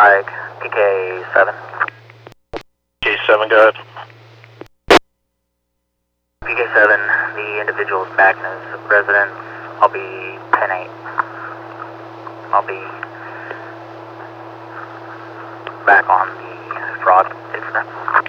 Mike, PK7. PK7, go ahead. PK7, the individual's back in his residence. I'll be 10-8. I'll be back on the fraud incident.